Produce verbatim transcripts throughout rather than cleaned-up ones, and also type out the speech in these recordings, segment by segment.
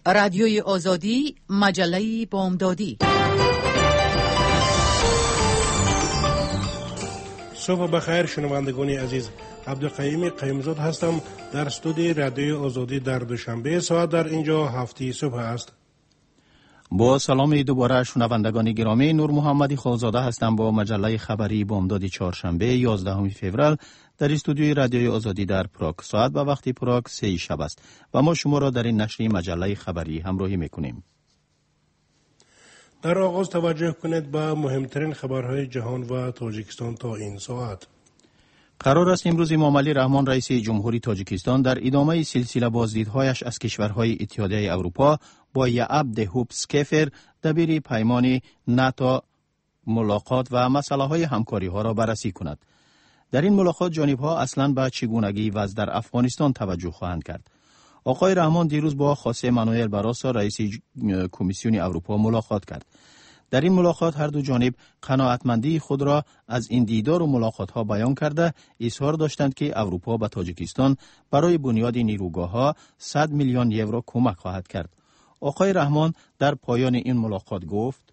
رادیوی آزادی، مجله بامدادی. صبح بخیر شنوندگان عزیز، عبدالقیوم قیمزاد هستم. در استودیوی رادیوی آزادی در دوشنبه ساعت در اینجا هفته صبح است. با سلام دوباره شنوندگان گرامی، نور محمدی خالزاده هستم با مجله خبری بامداد چهارشنبه یازدهم فوریه در استودیوی رادیوی آزادی در پراگ. ساعت به وقت پراگ سه شب است و ما شما را در این نشر مجله خبری همراهی میکنیم. در آغاز توجه کنید به مهمترین خبرهای جهان و تاجیکستان تا این ساعت. قرار است امروز امام علی رحمان رئیس جمهوری تاجیکستان در ادامه سلسله بازدیدهایش از کشورهای اتحادیه اروپا با یعب دهوب سکیفر دبیر پیمان ناتو ملاقات و مسئله های همکاری ها را بررسی کند. در این ملاقات جانب ها اصلا به چگونگی وضع در افغانستان توجه خواهند کرد. آقای رحمان دیروز با خواسه مانوئل باراسا رئیس کمیسیون اروپا ملاقات کرد. در این ملاقات هر دو جانب قناعتمندی خود را از این دیدار و ملاقات ها بیان کرده اظهار داشتند که اروپا به تاجیکستان برای بنیاد نیروگاه ها صد میلیون یورو کمک خواهد کرد. آقای رحمان در پایان این ملاقات گفت: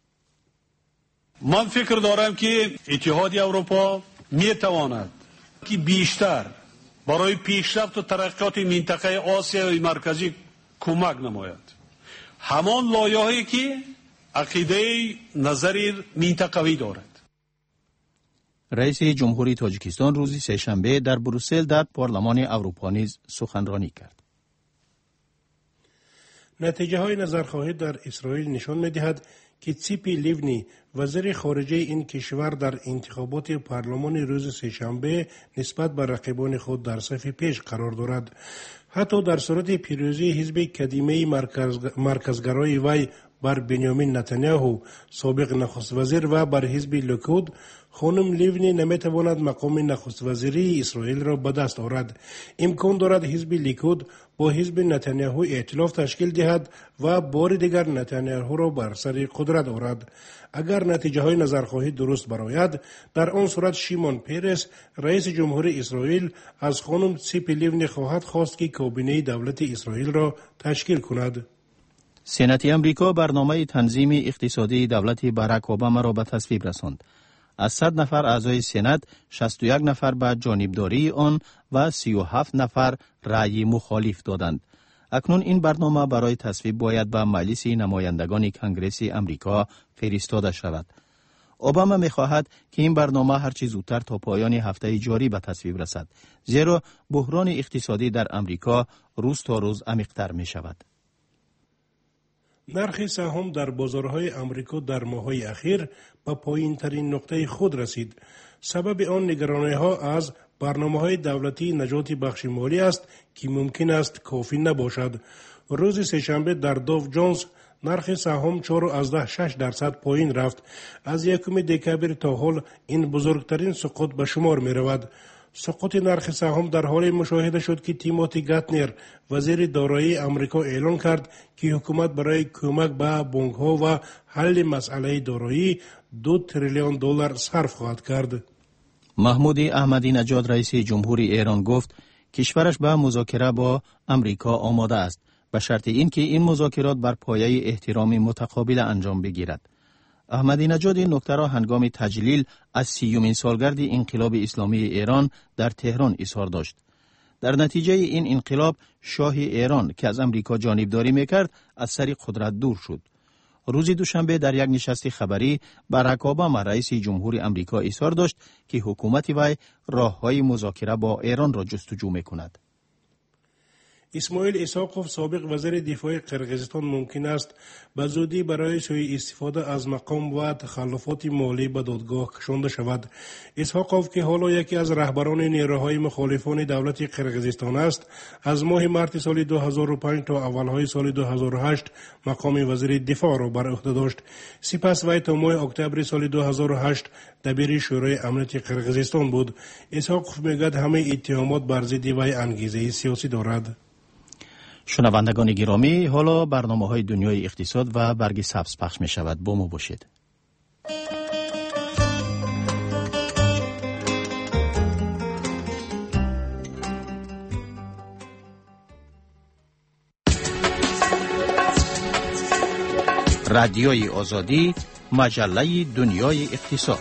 من فکر دارم که اتحاد اروپا می تواند که بیشتر برای پیشرفت و ترقیات منطقه آسیای مرکزی کمک نماید. همان لایه‌ای که عقیده نظری منطقوی دارد. رئیس جمهوری تاجیکستان روز سه‌شنبه در بروسل در پارلمان اروپا نیز سخنرانی کرد. نتیجه های نظرخواهی در اسرائیل نشان می‌دهد که تسیپی لیونی وزیر خارجه این کشور در انتخابات پارلمان روز سه‌شنبه نسبت به رقیبان خود در صف پیش قرار دارد. حتی در صورت پیروزی حزب قدیمی مرکز مرکزگرای وی بر بنیامین نتانیاهو سابق نخست وزیر و بر حزب لیکود، خانم لیونی نمیتواند مقام نخست وزیری اسرائیل را به دست آورد. امکان دارد حزب لیکود با حزب نتانیاهو ائتلاف تشکیل دهد و بار دیگر نتانیاهو را بر سر قدرت آورد. اگر نتیجه های نظرخواهی درست برآید، در آن صورت شیمون پیرس رئیس جمهوری اسرائیل از خانم تسیپی لیونی خواهد خواست که کابینه دولت اسرائیل را تشکیل کند. سنت امریکا برنامه تنظیم اقتصادی دولت باراک اوباما را به تصویب رساند. از صد نفر اعضای سنت، شصت و یک نفر به جانبداری آن و سی و هفت نفر رأی مخالف دادند. اکنون این برنامه برای تصویب باید به مجلس نمایندگان کنگره امریکا فرستاده شود. اوباما می‌خواهد که این برنامه هرچه زودتر تا پایان هفته جاری به تصویب رسد، زیرا بحران اقتصادی در امریکا روز تا روز عمیق‌تر می‌شود. نرخ سهام در بازارهای امریکا در ماه‌های اخیر به پایین‌ترین نقطه خود رسید. سبب آن نگرانی‌ها از برنامه‌های دولتی نجات بخش مالی است که ممکن است کافی نباشد. روز سه‌شنبه در داو جونز نرخ سهام چهار و شش درصد پایین رفت. از یکم دکبر تا حال این بزرگترین سقوط به شمار می‌رود. سقوط نرخ سهام در حال مشاهده شد که تیموتی گاتنر وزیر دارایی امریکا اعلان کرد که حکومت برای کمک به بانک‌ها و حل مسئله دارایی دو تریلیون دلار صرف خواهد کرد. محمود احمدی نژاد رئیس جمهوری ایران گفت کشورش به مذاکره با امریکا آماده است، به شرط اینکه این مذاکرات بر پایه احترام متقابل انجام بگیرد. احمدی نژاد این نکته را هنگام تجلیل از سیومین سالگرد انقلاب اسلامی ایران در تهران اظهار داشت. در نتیجه این انقلاب شاه ایران که از امریکا جانبداری میکرد از سر قدرت دور شد. روز دوشنبه در یک نشست خبری باراک اوباما رئیس جمهوری امریکا اظهار داشت که حکومت وی راه‌های مذاکره با ایران را جستجو میکند. اسماعیل اسحاقوف سابق وزیر دفاع قرقیزستان ممکن است به زودی برای سوء استفاده از مقام و تخلفات مالی به دادگاه کشانده شود. اسحاقوف که حالا یکی از رهبران نیروهای مخالفان دولت قرقیزستان است، از ماه مارس سال دو هزار و پنج تا اولهای سال دو هزار و هشت مقام وزیر دفاع را بر عهده داشت. سپس وی تا ماه اکتبر سال دو هزار و هشت دبیر شورای امنیت قرقیزستان بود. اسحاقوف میگوید همه اتهامات بر ضد وی انگیزه سیاسی دارد. شنوندگان گرامی، حالا برنامه‌های دنیای اقتصاد و برگ سبز پخش می شود. با ما باشید. رادیوی آزادی، مجله دنیای اقتصاد.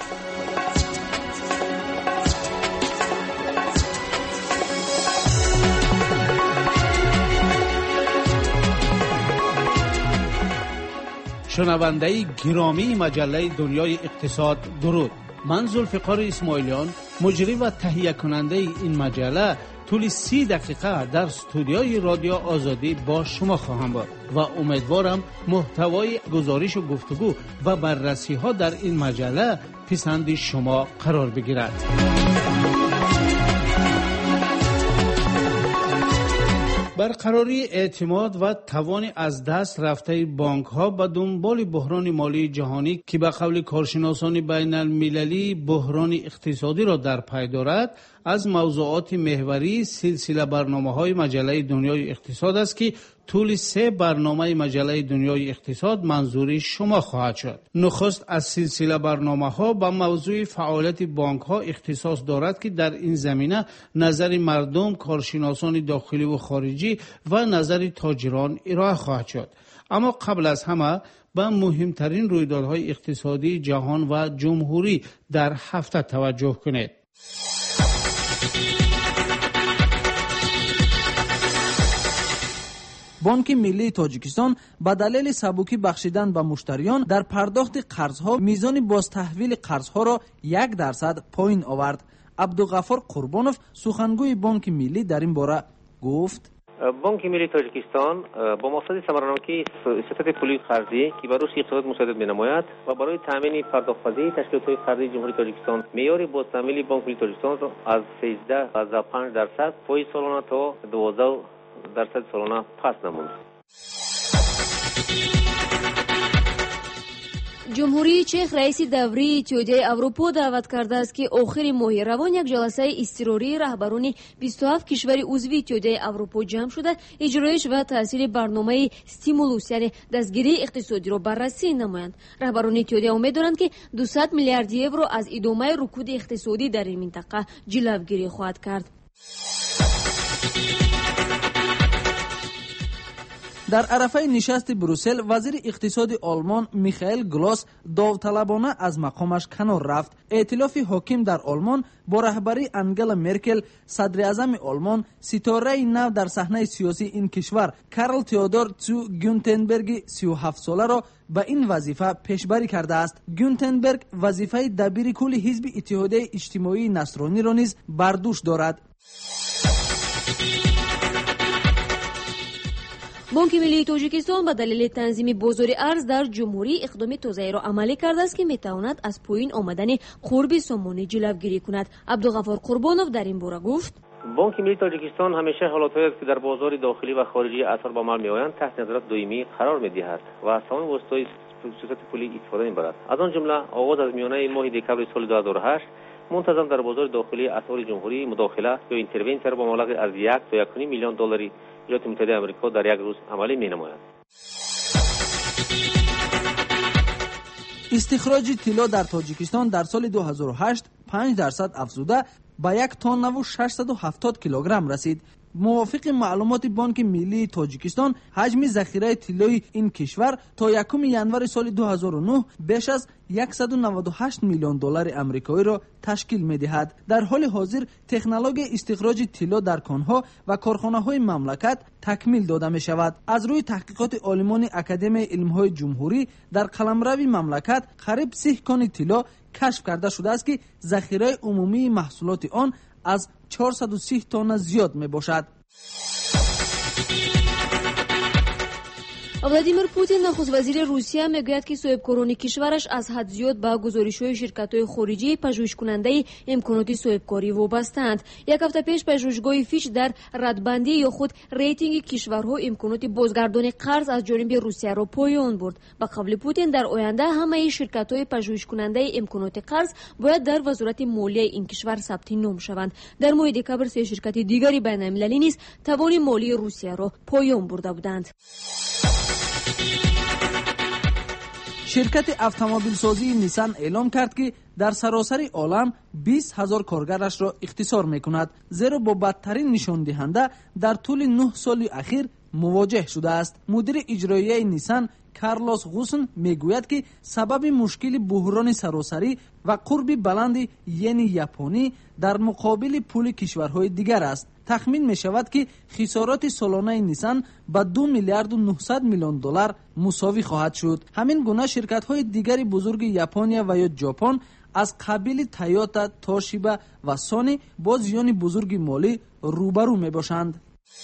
شنونده گرامی مجله دنیای اقتصاد، درود. من ذوالفقار اسماعیلیان، مجری و تهیه کننده این مجله، طول سی دقیقه در استودیوی رادیو آزادی با شما خواهم بود و امیدوارم محتوای گزارش و گفتگو و بررسی ها در این مجله پسند شما قرار بگیرد. برقراری اعتماد و توان از دست رفته بانک ها به دنبال بحران مالی جهانی که به قول کارشناسان بین المللی بحران اقتصادی را در پی دارد، از موضوعات محوری سلسله برنامه‌های مجله دنیای اقتصاد است که طول سه برنامه مجله دنیای اقتصاد منظور شما خواهد شد. نخست از سلسله برنامه‌ها به موضوع فعالیت بانک‌ها اختصاص دارد که در این زمینه نظر مردم، کارشناسان داخلی و خارجی و نظر تاجران ارائه خواهد شد. اما قبل از همه به مهمترین رویدادهای اقتصادی جهان و جمهوری در هفته توجه کنید. بانک ملی تاجیکستان به دلیل سبکی بخشیدن به مشتریان در پرداخت قرضها میزان بازتحویل قرضها را یک درصد پایین آورد. عبدالغفار قربانوف سخنگوی بانک ملی در این باره گفت: بانک ملی تاجیکستان با مقصد ثمراناکی سیاست پولی قرضی که بر رشد اقتصاد مساعدت می‌نماید و برای تامین پرداخت‌پذیری تشکیلات قرضی جمهوری تاجیکستان معیار بازتحویل بانک ملی تاجیکستان را از سیزده و پنج درصد فایز سالانه تا دوازده درصد سالانه پس نموند. جمهوری چک رئیس دوری اتحادیه اروپا دعوت کرده است که آخر ماه روان یک جلسه اضطراری رهبران بیست و هفت کشور عضو اتحادیه اروپا جمع شده اجرایش و تاثیر برنامه استیمولوس یعنی دستگیری اقتصادی را بررسی نمایند. رهبران اتحادیه امید دارند که دویست میلیارد یورو از ادامه رکود اقتصادی در این منطقه جلوگیری خواهد کرد. در عرفه نشست بروسل وزیر اقتصاد آلمان میخائیل گلاس داوطلبانه از مقامش کنار رفت. ائتلاف حاکم در آلمان با رهبری انگلا مرکل صدر اعظم آلمان ستاره نو در صحنه سیاسی این کشور کارل تئودور چو گونتنبرگ سی و هفت ساله را به این وظیفه پیشبری کرده است. گونتنبرگ وظیفه دبیر کل حزب اتحادیه اجتماعی نصرانی را نیز بر دوش دارد. بانک ملی تاجیکستان به دلیل تنظیم بازار ارز در جمهوری اقدام تازه‌ای را عملی کرده است که میتواند از پایین آمدن قرب سامانه جلوگیری کند. عبدالغفار قربانوف در این باره گفت: بانک ملی تاجیکستان همیشه حالاتهایی که در بازار داخلی و خارجی اثر به عمل میآیند تحت نظارت دائمی قرار میدهد و از تمام وسایل سیاست پولی استفاده میبرد. از آن جمله آغاز از میانه ماه دکمبر سال دو هزار و هشت منتظم در بازار داخلی اسعار جمهوری مداخله یا اینترونسیون را با مبلغ از یک تا یک و نیم میلیون دلاری ایالات متحده آمریکا در یک روز عملی می‌نماید. استخراج طلا در تاجیکستان در سال دو هزار و هشت پنج درصد افزوده به یک تن و ششصد و هفتاد کیلوگرم رسید. موافق معلومات بانک ملی تاجیکستان حجم ذخیره طلای این کشور تا یکم ژانویه سال دو هزار و نه بیش از صد و نود و هشت میلیون دلار آمریکایی را تشکیل می‌دهد. در حال حاضر تکنولوژی استخراج طلا در کانها و کارخانه‌های مملکت تکمیل داده می‌شود. از روی تحقیقات عالمان اکادمی علم‌های جمهوری در قلمرو مملکت قریب سی کان طلا کشف کرده شده است که ذخیره عمومی محصولات آن از چهارصد و سی تن زیاد می باشد. ولادیمیر پوتین نخست وزیر روسیه میگوید که صاحبکاران کشورش از حد زیاد به گزارش‌های شرکت‌های خارجی پژوهش کننده امکانات صاحبکاری وابسته‌اند. یک هفته پیش پژوهشگاه فیش در ردبندی یا خود ریتینگ کشورها امکانات بازگردانی قرض از جانب روسیه را پایان برد. به قول پوتین در آینده همه شرکت‌های پژوهش کننده امکانات قرض باید در وزارت مالیه این کشور ثبت نام شوند. در ماه دکمبر سه شرکت دیگری بین‌المللی نیز توان مالی روسیه را پایان برده بودند. شرکت اتومبیل سازی نیسان اعلام کرد که در سراسر عالم بیست هزار کارگرش را اختصار میکند، زیرا با بدترین نشان دهنده در طول نه سال اخیر مواجه شده است. مدیر اجرایی نیسان کارلوس غوسن میگوید که سبب مشکل بحران سراسری و قرب بلند ین ژاپنی در مقابل پول کشورهای دیگر است. تخمین می شود که خسارات سالانه نیسان به دو میلیارد و نهصد میلیون دلار مساوی خواهد شد. همین گونه شرکت های دیگر بزرگ ژاپنیا و یا ژاپن از قبیل تویوتا، توشیبا و سونی با زیان بزرگ مالی روبرو می باشند.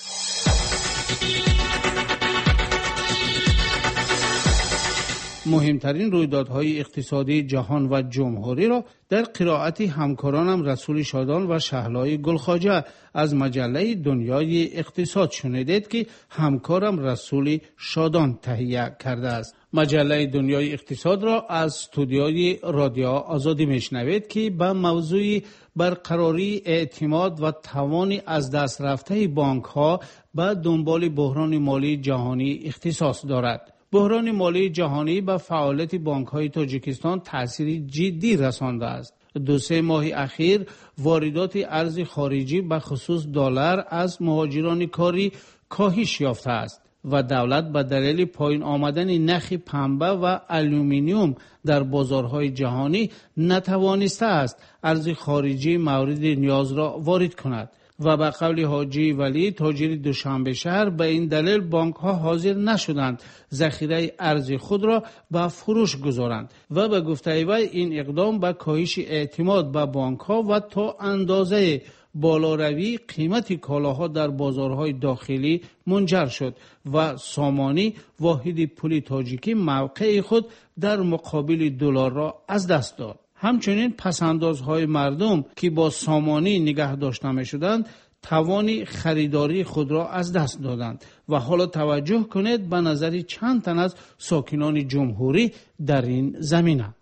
مهمترین رویدادهای اقتصادی جهان و جمهوری را در قرائت همکارانم رسول شادان و شهلای گلخواجه از مجله دنیای اقتصاد شنیدید که همکارم رسول شادان تهیه کرده است. مجله دنیای اقتصاد را از استودیوی رادیو آزادی میشنوید که به موضوع برقراری اعتماد و توان از دست رفته بانک ها به دنبال بحران مالی جهانی اختصاص دارد. بحران مالی جهانی به فعالیت بانک‌های تاجیکستان تأثیر جدی رسانده است. دو سه ماه اخیر واردات ارز خارجی به خصوص دلار از مهاجران کاری کاهش یافته است و دولت به دلیل پایین آمدن نرخ پنبه و آلومینیوم در بازارهای جهانی نتوانسته است ارز خارجی مورد نیاز را وارد کند. و به قول حاجی ولی تاجر دوشنبه شهر به این دلیل بانک ها حاضر نشدند ذخیره ارز خود را به فروش گذارند و به گفته وی این اقدام به کاهش اعتماد به بانک ها و تا اندازه بالاروی قیمت کالاها در بازارهای داخلی منجر شد و سامانی واحد پول تاجیکی موقع خود در مقابل دلار را از دست داد. همچنین پسندازهای مردم که با سامانی نگه داشته می شدند توان خریداری خود را از دست دادند و حالا توجه کنید به نظر چند تن از ساکنان جمهوری در این زمینه.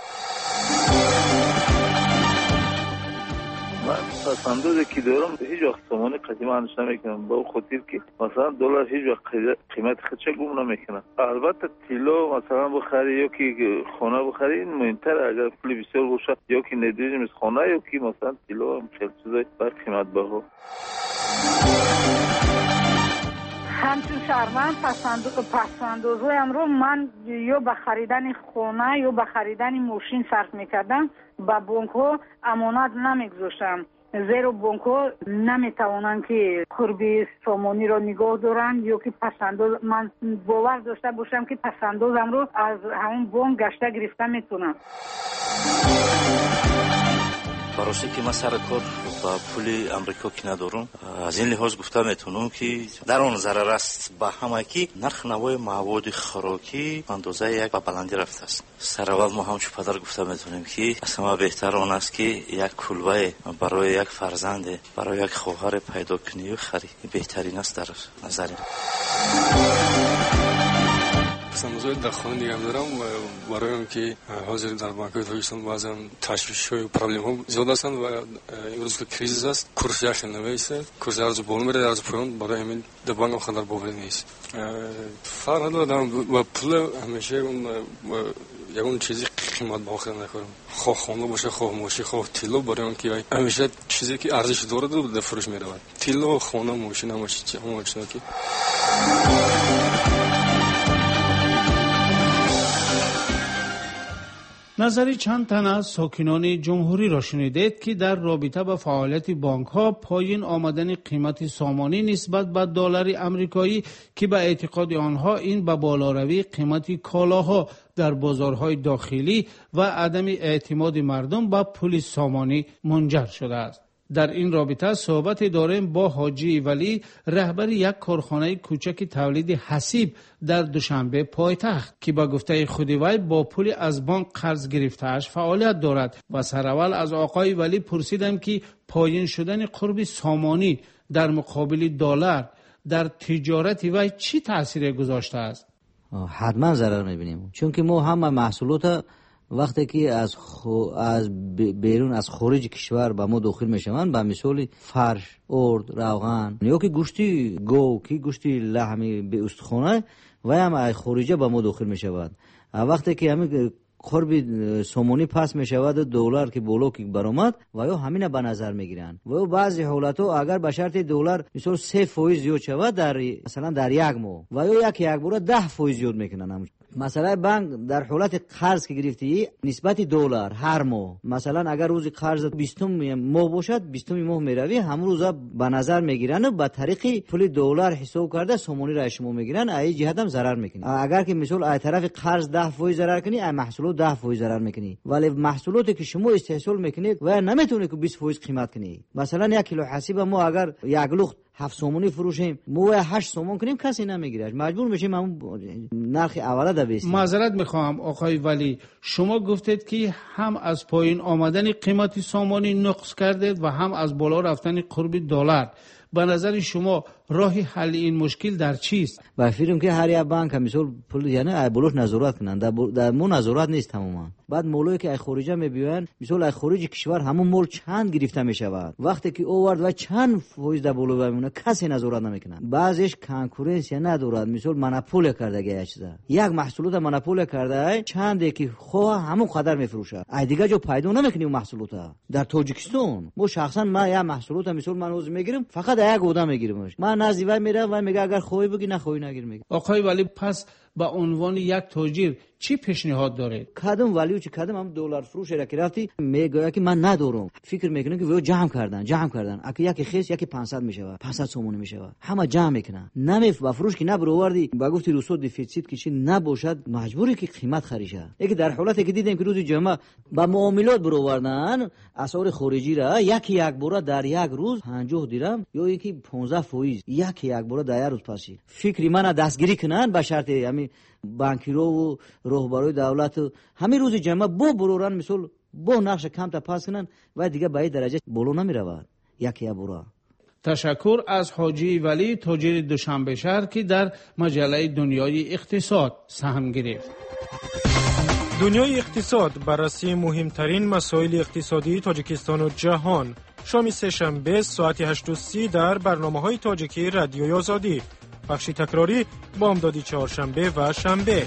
پسندازی که دارم هیچ وقت سامانی قدیمه انش نمیکنم با خاطر که مثلا دلار هیچ وقت قیمت خودش گم نمیکنه. البته تیلو مثلا بخری یا که خانه بخری این مهمتر اگر پول بسیار باشه یا که ندیجی مثل خانه یا که مثلا تیلو هم خیلی چیزای بر قیمت بها. همچون شهرمند پسندازهای امرو من یا به خریدن خانه یا به خریدن ماشین صرف میکردم با بانک ها امانت نمیگذاشتم. زیرا بانک ها نمیتوانند که قربی سامانی را نگاه دارند یا که پسنداز من باور داشته باشم که پسندازم رو از همون بانک گشته گرفته میتونم. براستی که من سر کار با پول امریکا که ندارم از این لحاظ گفته میتونم که در آن ضرر است به همه که نرخ نوای مواد خوراکی اندازه یک به بلندی رفته است. سر اول ما همچون پدر گفته میتونیم که از همه بهتر آن است که یک کلبه برای یک فرزند برای یک خواهر پیدا کنی و خری بهترین است در نظر من. پسندازهای در خانه نگه دارم و برای اون که حاضر در بانک‌های تاجیکستان بعضا تشویش‌های و پرابلم ها زیاد هستند و امروز که کریزیس است کورس یک نمیشه کورس ارز بالا میره ارز پایین برای همین در بانک هم خطر باوری نیست. فرق نداره و پول همیشه اون یگون چیزی قیمت با خود نکنم خواه خانه باشه خواه ماشین خواه تیلو برای اون که همیشه چیزی که ارزش داره دو در فروش میره تیلو خانه ماشین ماشین همون چیزی که نظری چند تن از ساکنان جمهوری را شنیدید که در رابطه با فعالیت بانک ها پایین آمدن قیمت سامانی نسبت به دلار آمریکایی که به اعتقاد آنها این به بالاروی قیمت کالاها در بازارهای داخلی و عدم اعتماد مردم به پول سامانی منجر شده است. در این رابطه صحبت داریم با حاجی ولی رهبر یک کارخانه کوچک تولید حسیب در دوشنبه پایتخت که با گفته خود وی با پول از بانک قرض گرفته‌اش فعالیت دارد و سراول از آقای ولی پرسیدم که پایین شدن قرب سامانی در مقابل دلار در تجارت وی چی تاثیر گذاشته است؟ حتما ضرر می‌بینیم چون که ما هم محصولات وقتی که از خو... از بیرون از خارج کشور به ما داخل میشوند به مثال فرش، ارد، روغن یا که گوشتی گو که گوشتی لحمی به استخوانه و هم از خارجه به ما داخل میشوند. وقتی که همین قرب سومونی پس می شود دلار که بلوک برآمد و یا همین به نظر میگیرن و یا بعضی حالت ها اگر به شرط دلار مثلا سه فیصد زیاد شود در مثلا در یک ماه و یا یک یک بار ده فیصد زیاد میکنن. مثلا بانک در حالت قرض که گرفتی نسبت دلار هر ماه مثلا اگر روز قرض بیستم ماه باشد بیستم ماه میروی هم روزا به نظر میگیرن و به طریق پول دلار حساب کرده سومونی را شما میگیرن ای جهت هم ضرر میکنی. اگر که مثلا ای طرف قرض ده فیصد ضرر کنی ای محصول ده فیصد ضرر میکنی ولی محصولاتی که شما استحصال میکنید و نمیتونی که بیست فیصد قیمت کنی. مثلا یک کیلو حسیب ما اگر یک لخت هفت سومونی فروشیم مو هشت سومون کنیم کسی نمیگیره مجبور میشیم همون نرخ اوله ده بیستیم. معذرت میخوام آقای ولی شما گفتید که هم از پایین آمدن قیمت سامانی نقص کردید و هم از بالا رفتن قرب دلار. به نظر شما راه حل این مشکل در چیست؟ با فکرم که هر یک بانک مثلا پول یعنی ای بلوش نظارت کنن در, در مو نظارت نیست تماما. بعد مولایی که ای خارجه میبیان مثلا ای خارج کشور همون مول چند گرفته میشود وقتی که اوورد و چند فیصد در بالا میمونه کسی نظارت نمیکنه. بعضیش کنکورنسی ندارد مثلا مونوپول کرده گه چیزا یک محصولات مونوپول کرده چندی که خواه همون قدر میفروشه ای دیگه جو پیدا نمیکنی اون محصولات. در تاجیکستان ما شخصا ما یا محصولات مثلا من روز میگیرم فقط یک گودام میگیرمش من نزدیک میرم و میگه اگر خوبی بگی نه خوبی نگیر میگه. آقای ولی پس با عنوان یک تاجر چی پیشنهاد داره؟ کدوم ولیو چه کدوم هم دلار فروش را که رفتی میگه که من ندارم فکر میکنه که وی جمع کردن جمع کردن اگه یکی خیس یکی پانصد میشه پانصد سومونی میشه همه جمع میکنن نمیف با فروش که نبر آوردی با گفتی رسو دیفیسیت که چی نباشد مجبوری که قیمت خریشه. یکی در حالتی که دیدیم که روز جمعه با معاملات بر آوردن اسعار خارجی را یکی یک بوره در یک روز پنجاه درم یا یکی پانزده فیصد یکی یک بوره در یک روز پاشی فکری من دستگیری کنن به شرط همین بانکیرو و رهبرای دولت همین روز جمعه با برورن مثل با نقش کم تا پاس کنن و دیگه به این درجه بالا نمی رود یکی یا برا. تشکر از حاجی ولی تاجر دوشنبه شهر که در مجله دنیای اقتصاد سهم گرفت. دنیای اقتصاد بررسی مهمترین مسائل اقتصادی تاجیکستان و جهان شام سه‌شنبه ساعت هشت و سی در برنامه‌های تاجیکی رادیوی آزادی بخشی تکراری بامدادی چهارشنبه و شنبه.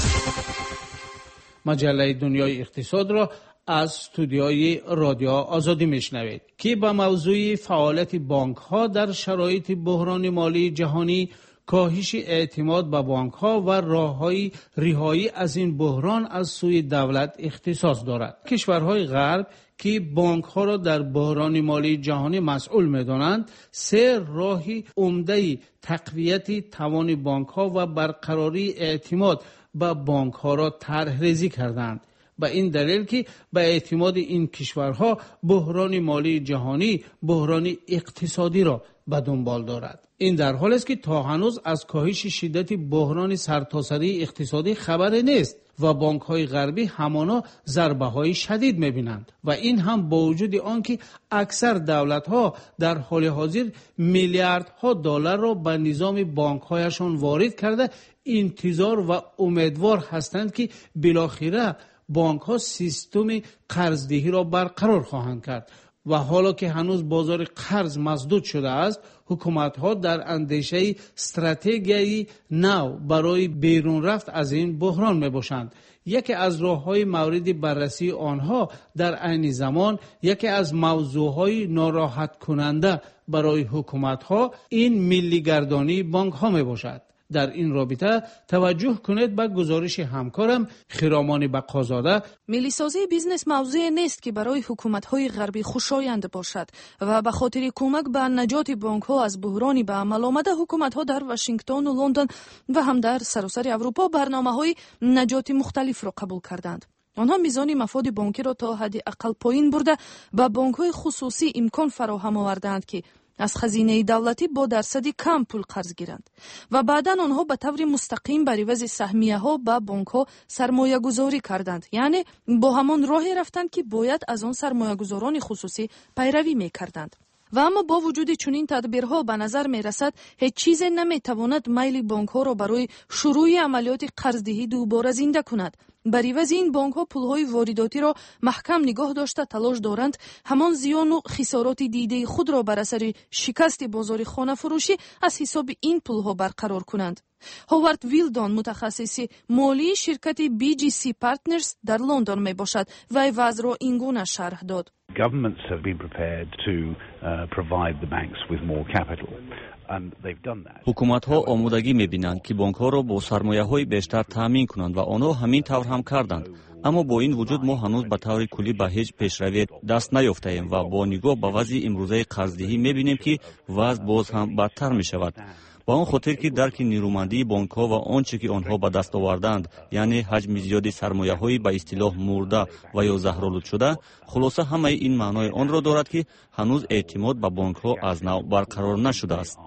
مجله دنیای اقتصاد را از استودیوی رادیو آزادی میشنوید که با موضوع فعالیت بانک ها در شرایط بحران مالی جهانی، کاهش اعتماد به بانک ها و راههای رهایی از این بحران از سوی دولت اختصاص دارد. کشورهای غرب که بانک ها را در بحران مالی جهانی مسئول می‌دانند، سه راه عمده تقویت توان بانک ها و برقراری اعتماد به بانک ها را طرح ریزی کردند. به این دلیل که به اعتماد این کشورها بحران مالی جهانی بحران اقتصادی را به دنبال دارد. این در حالی است که تا هنوز از کاهش شدت بحران سرتاسری اقتصادی خبری نیست و بانک‌های غربی همانا ضربه‌های شدید می‌بینند و این هم با وجود آنکه اکثر دولت‌ها در حال حاضر میلیاردها دلار را به نظام بانک‌هایشان وارد کرده انتظار و امیدوار هستند که بالاخره بانک‌ها سیستم قرضدهی را برقرار خواهند کرد. و حالا که هنوز بازار قرض مسدود شده است، حکومت‌ها در اندیشه استراتژی نو برای بیرون رفت از این بحران میباشند. یکی از راه‌های مورد بررسی آنها در عین زمان یکی از موضوع‌های ناراحت کننده برای حکومت‌ها این ملی‌گردانی بانک‌ها میباشد. در این رابطه توجه کنید به گزارش همکارم خرامان بقازاده. ملی‌سازی بیزنس موضوع نیست که برای حکومت‌های غربی خوشایند باشد و به خاطر کمک به نجات بانک‌ها از بحرانی به عمل آمده حکومت‌ها در واشنگتن و لندن و هم در سراسر اروپا برنامه‌های نجات مختلف را قبول کردند. آنها میزان مفاد بانکی را تا حد اقل پایین برده به بانک‌های خصوصی امکان فراهم آوردند که از خزینه دولتی با درصدی کم پول قرض گیرند و بعداً آنها به طور مستقیم بر عوض سهمیه ها به بانک ها سرمایه گذاری کردند، یعنی با همان راهی رفتند که باید از آن سرمایه گذاران خصوصی پیروی می کردند. و اما با وجود چنین تدبیرها به نظر می رسد هیچ چیز نمی تواند میل بانک ها را برای شروع عملیات قرضدهی دوباره زنده کند. بر عوض این بانک ها پول های وارداتی را محکم نگاه داشته تلاش دارند همان زیان و خسارات دیده خود را بر اثر شکست بازار خانه فروشی از حساب این پول ها برقرار کنند. هوارد ویلدون متخصص مالی شرکت بی جی سی پارتنرز در لندن می باشد و ای وضع را این گونه شرح داد. Governments have been prepared to uh, provide the banks with more capital. حکومت‌ها آمادگی می‌بینند که بانک‌ها را با سرمایه‌های بیشتر تامین کنند و آنها همین طور هم کردند. اما با این وجود ما هنوز به طور کلی به هیچ پیشروی دست نیافته‌ایم و با نگاه به وضع امروزه قرضدهی می‌بینیم که وضع باز هم بدتر می‌شود. با آن خاطر که درک نیرومندی بانک‌ها و آنچه که آنها به دست آوردند، یعنی حجم زیادی سرمایه‌های به اصطلاح مرده و یا زهرآلود شده، خلاصه همه این معنای آن را دارد که هنوز اعتماد به بانک‌ها از نو برقرار نشده است.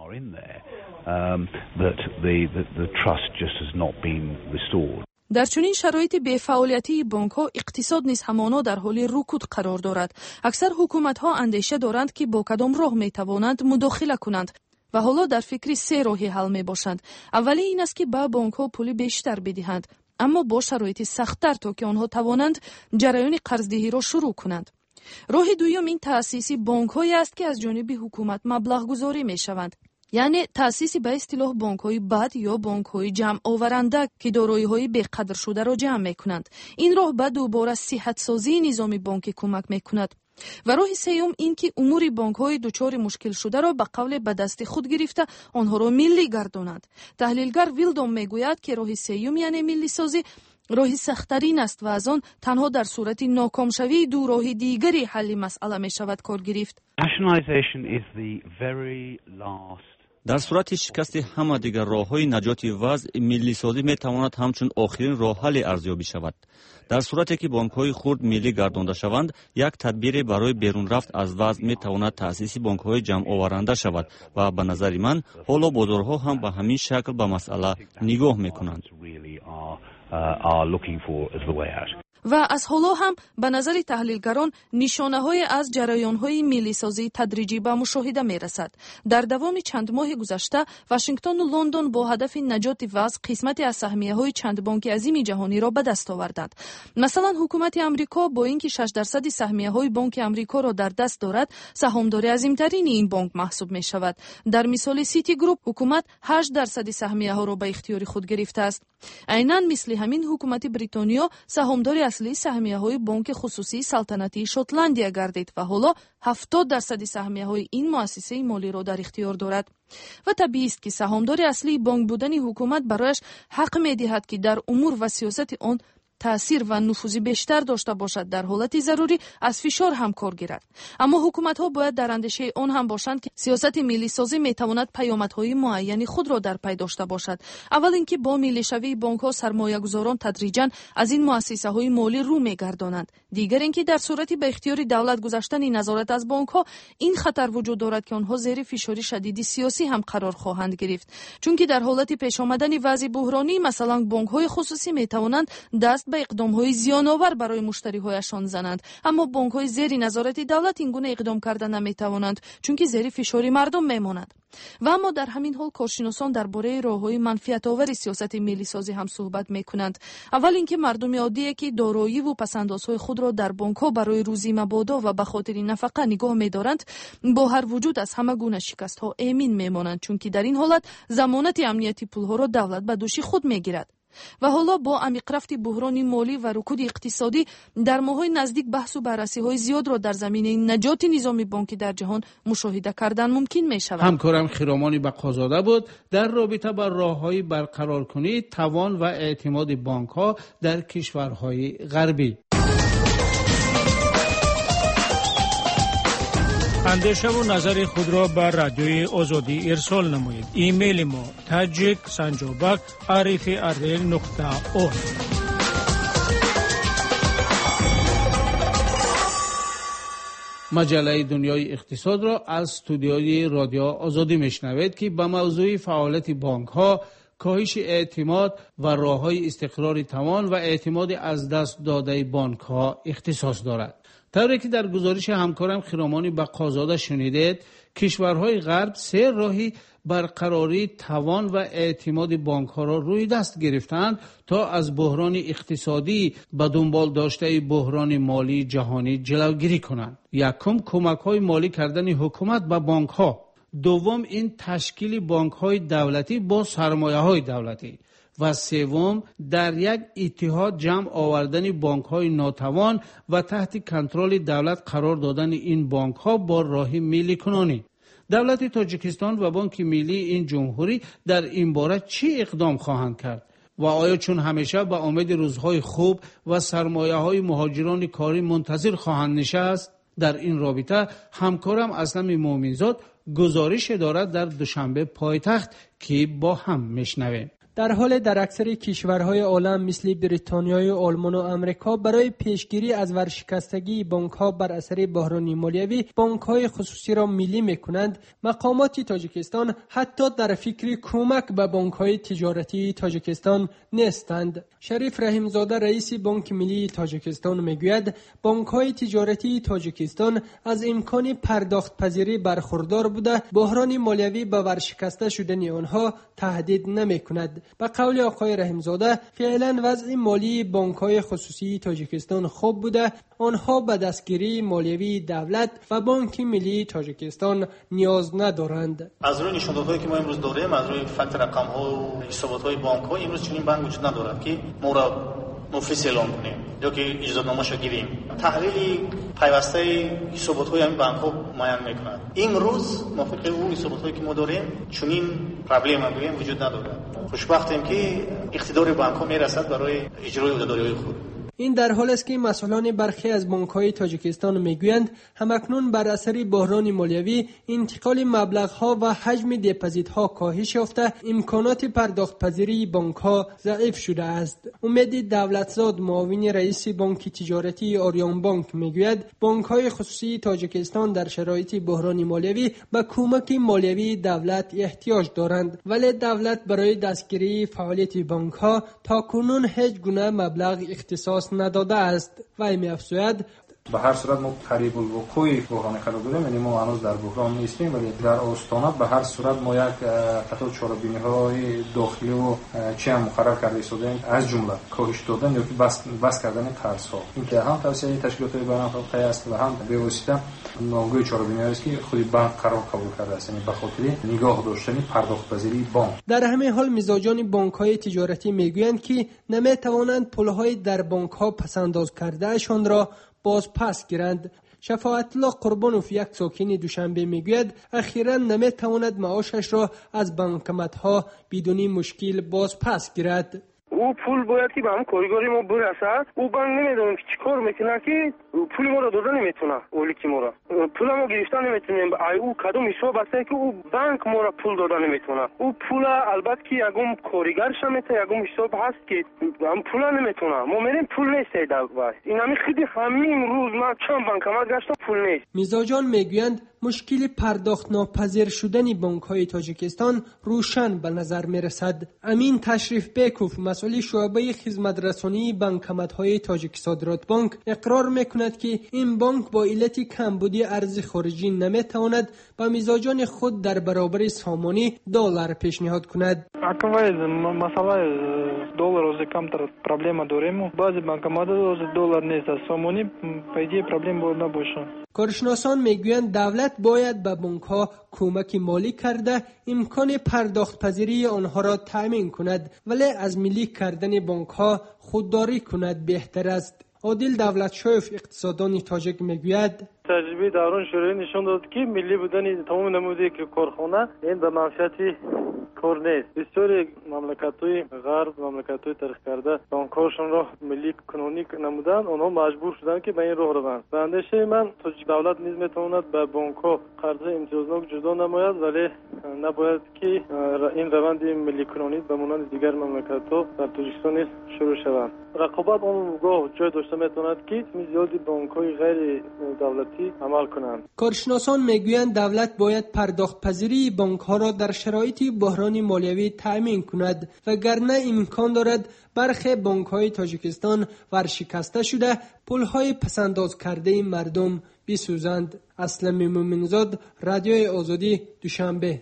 در چنین شرایط بی‌فعالیتی بانک‌ها اقتصاد نیز همانا در حال رکود قرار دارد. اکثر حکومت‌ها اندیشه دارند که با کدام راه می‌توانند مداخله کنند و حالا در فکر سه راهی حل می باشند. اولی این است که به بانک ها پول بیشتر بدهند، اما با شرایط سخت‌تر تا که آنها توانند جریان قرضدهی را شروع کنند. راه دوم این تأسیس بانک هایی است که از جانب حکومت مبلغ گذاری می شوند. یعنی تأسیس به اصطلاح بانک های بد یا بانک های جمع آورنده که دارایی های بی‌قدر شده را جمع می کنند. این راه به دوباره صحت سازی نظام بانکی کمک می کند. و راه سوم این که امور بانک های دچار مشکل شده را به قول به دست خود گرفته آنها را ملی گردانند. تحلیلگر ویلدون میگوید که راه سوم یعنی ملی سازی راه سخت‌ترین است و از آن تنها در صورت ناکام شوی دو راه دیگری حل مسئله می شود کار گرفت. در صورت شکست همه دیگر راه‌های نجات وضع، ملی سازی می‌تواند همچون آخرین راه حل ارزیابی شود. در صورتی که بانک‌های خرد ملی گردانده شوند، یک تدبیر برای بیرون رفت از وضع می‌تواند تأسیس بانک‌های جمع آورنده شود و به نظر من حالا بازارها هم به همین شکل به مسئله نگاه می‌کنند. و از حالا هم به نظر تحلیلگران نشانه‌های از جریان‌های ملی‌سازی تدریجی به مشاهده می‌رسد. در دوام چند ماه گذشته واشنگتن و لندن با هدف نجات وضع قسمتی از سهمیه‌های چند بانک عظیم جهانی را به دست آوردند. مثلا حکومت آمریکا با اینکه شش درصد سهمیه‌های بانک آمریکا را در دست دارد، سهامدار عظیم‌ترین این بانک محسوب می‌شود. در مثال سیتی گروپ حکومت هشت درصد سهمیه‌ها را به اختیار خود گرفته است. عیناً مثل همین حکومت بریتانیا سهامدار اصلی سهمیه‌های بانک خصوصی سلطنتی شوتلندیا گردید و حالا هفتاد درصد سهمیه‌های این مؤسسه مالی را در اختیار دارد. و طبیعی است که سهامدار اصلی بانک بودن حکومت برایش حق می‌دهد که در امور و سیاست آن تأثیر و نفوذ بیشتر داشته باشد، در حالت ضروری از فشار هم کار گیرد. اما حکومت‌ها باید در اندیشه آن هم باشند که سیاست ملی سازی می‌تواند پیامدهای معینی خود را در پی داشته باشد. اول اینکه با ملی شوی بانک‌ها سرمایه‌گذاران تدریجاً از این مؤسسه‌های مالی رو می‌گردانند. دیگر اینکه در صورتی به اختیار دولت گذاشتن نظارت از بانک‌ها این خطر وجود دارد که آنها زیر فشار شدید سیاسی هم قرار خواهند گرفت، چون که در حالت پیش آمدن وضع بحرانی مثلا بانک‌های خصوصی می‌توانند دست به اقدام‌های زیان‌آور برای مشتری‌هایشان زنند، اما بانک‌های زیر نظارت دولت این گونه اقدام کردن نمی‌توانند چون که زیر فشار مردم می‌مانند. و اما در همین حال کارشناسان درباره راه‌های منفعت‌آور سیاست ملی سازی هم صحبت می‌کنند. اول اینکه مردم عادی که دارایی و پس‌اندازهای خود را در بانک‌ها برای روزی مبادا و به خاطر نفقه نگاه می‌دارند، با هر وجود از همه گونه شکست‌ها ایمن می‌مانند، چون که در این حالت ضمانت امنیتی پول‌ها را دولت به دوش خود می‌گیرد. و حالا با عمیق‌رفت بحران مالی و رکود اقتصادی در ماه‌های نزدیک بحث و بررسی‌های زیاد را در زمینه نجات نظام بانکی در جهان مشاهده کردن ممکن می‌شود. همکارم خیرامانی بقازاده بود در رابطه با راه‌های برقرار کنی توان و اعتماد بانک‌ها در کشورهای غربی. اندیشه و نظر خود را بر رادیوی آزادی ارسال نمایید. ایمیل ما تاجیک سنجابک آر اف ار ال نقطه او. مجله دنیای اقتصاد را از استودیوی رادیو آزادی میشنوید که به موضوع فعالیت بانک ها، کاهش اعتماد و راه‌های استقرار توان و اعتماد از دست داده بانک ها اختصاص دارد. طوری که در گزارش همکارم خیرامانی بقازاده شنیدید، کشورهای غرب سه راهی برقراری توان و اعتماد بانک ها را روی دست گرفتند تا از بحران اقتصادی به دنبال داشته بحران مالی جهانی جلوگیری کنند. یکم کمک های مالی کردن حکومت به بانک ها. دوم این تشکیل بانک‌های دولتی با سرمایه‌های دولتی و سوم در یک اتحاد جمع آوردن بانک‌های ناتوان و تحت کنترل دولت قرار دادن این بانک‌ها با راه ملی کنانی. دولت تاجیکستان و بانک ملی این جمهوری در این باره چی اقدام خواهند کرد؟ و آیا چون همیشه به امید روزهای خوب و سرمایه‌های مهاجران کاری منتظر خواهند نشست؟ در این رابطه همکارم اسلم مومنزاد گزارش دارد در دوشنبه پایتخت که با هم میشنویم. در حال در اکثر کشورهای عالم مثل بریتانیا و آلمان و امریکا برای پیشگیری از ورشکستگی بانک‌ها بر اثر بحران مالیوی بانک‌های خصوصی را ملی می‌کنند، مقامات تاجیکستان حتی در فکر کمک به بانک‌های تجارتی تاجیکستان نیستند. شریف رحیمزاده رئیس بانک ملی تاجیکستان میگوید بانک‌های تجارتی تاجیکستان از امکان پرداخت پذیری برخوردار بوده، بحران مالیوی به ورشکسته شدن آنها تهدید نمی‌کند. به قول آقای رحیمزاده فعلا وضع مالی بانک‌های خصوصی تاجیکستان خوب بوده، آنها به دستگیری مالیوی دولت و بانک ملی تاجیکستان نیاز ندارند. از روی نشانده‌هایی که ما امروز داریم، از روی فکت رقم‌ها و حسابات‌های بانک‌ها، امروز چنین بانک وجود ندارد که ما را مفلس اعلام کنیم یا که اجازه‌نامه‌اش گیریم. تحلیل پیوسته حسابات‌های این بانک‌ها معین می‌کند. امروز موافق اون حسابات‌هایی که ما داریم چنین پرابلم وجود ندارد. خوشبختیم که اقتدار بانک‌ها میرسد برای اجرای عهده‌داری‌های خود. این در حال است که مسئولان برخی از بانک‌های تاجیکستان میگویند همکنون بر اثر بحران مالیوی انتقال مبلغ‌ها و حجم دپوزیت‌ها کاهش یافته، امکانات پرداخت پذیری بانک‌ها ضعیف شده است. امید دولتزاد معاون رئیس بانک تجارتی آریان بانک میگوید بانک‌های خصوصی تاجیکستان در شرایط بحران مالیوی به کمک مالیوی دولت احتیاج دارند، ولی دولت برای دستگیری فعالیت بانک‌ها تاکنون هیچ گونه مبلغ اختصاص نداده است. وی می‌افزاید به هر صورت ما قریب الوقوع بحران قرار داریم، یعنی ما هنوز در بحران نیستیم، ولی در آستانه به هر صورت ما یک قطار چهاربینی‌های داخلی و چی هم مقرر کرده ایستادیم، از جمله کاهش دادن یا بس بس کردن قرض‌ها. این که هم توسعه تشکیلات بین‌المللی است و هم به واسطه نامگوی چهاربینی است که خود بانک قرار قبول کرده است، یعنی به خاطر نگاه داشتن پرداخت پذیری بانک. در همین حال مزاجان بانک‌های تجارتی میگویند که نمی‌توانند پول‌های در بانک‌ها پس‌انداز کرده‌شان را باز پس گیرند. شفاعت الله قربانوف یک ساکن دوشنبه میگوید اخیراً نمیتواند معاشش را از بانکمت‌ها بدون مشکل باز پس گیرد. او پول باید که به هم کارگاری ما برسد. او بانک نمیدونم که چیکار میکنه که پول ما را دادن نمیتونه، اولی که ما را پول ما گرفتن نمیتونیم. ای او کدوم حساب است که او بانک ما را پول دادن نمیتونه. او پول البته که یگم کارگرش هم میته، یگم حساب هست که هم پول نمیتونه. ما میریم پول نیست در وقت. این همین خیلی همین روز ما چند بانکمت گشتم پول نیست. میزاجان میگویند مشکل پرداخت ناپذیر شدن بانک‌های تاجیکستان روشن به نظر میرسد. امین تشریف بیکوف مسئول شعبه خدمت رسانی بانکمت‌های تاجیک صادرات بانک اقرار میکند که این بانک با علت کمبودی ارز خارجی نمیتواند به میزاجان خود در برابر سامانی دلار پیشنهاد کند. اکوای مسئله دلار از کمتر پرابلم داریم. بعضی بانکمت‌ها از دلار نیست، سامانی پیدی پرابلم بود نباشه. کارشناسان میگویند دولت باید به بانک‌ها کمک مالی کرده امکان پرداخت پذیری آنها را تأمین کند، ولی از ملی کردن بانک‌ها خودداری کند بهتر است. عادل دولتشویف اقتصاددان تاجیک میگوید تجربه دوران شوروی نشان داد که ملی بودن تمام نموده که کارخانه این به منفعت کار نیست. بسیاری مملکت‌های غرب، مملکت‌های ترقی کرده بانک‌هاشون را ملی کنونی نمودند، آنها مجبور شدند که به این راه روند. به اندیشه من تاجیک دولت نیز میتواند به بانک‌ها قرض امتیازناک جدا نماید، ولی نباید که این روند ملی کنونی به مانند دیگر مملکت‌ها در تاجیکستان نیز شروع شود. رقابت اونگاه جای داشته میتواند که زیادی بانک‌های غیر دولتی عمل کنند. کارشناسان میگویند دولت باید پرداخت پذیری بانک‌ها را در شرایط بحران مالیوی تأمین کند، وگرنه امکان دارد برخی بانک‌های تاجیکستان ورشکسته شده پول‌های پسنداز کرده مردم بسوزند. اسلم مومنزاد، رادیوی آزادی، دوشنبه.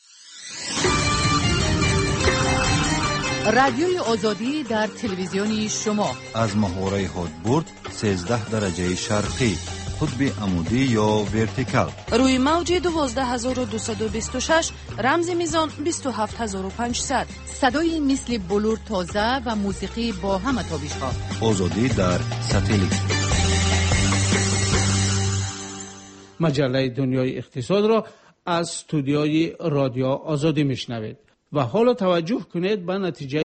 رادیوی آزادی در تلویزیونی شما از محوره هادبورد سیزده درجه شرقی، قطب عمودی یا ورتیکال. روی موج دوازده هزار و دویست و بیست و شش رمز میزان بیست و هفت هزار و پانصد. صدای مثل بلور تازه و موسیقی با همه تابش‌ها. آزادی در ساتلیت. مجله دنیای اقتصاد را از استودیوی رادیو آزادی میشنوید و حالا توجه کنید به نتیجه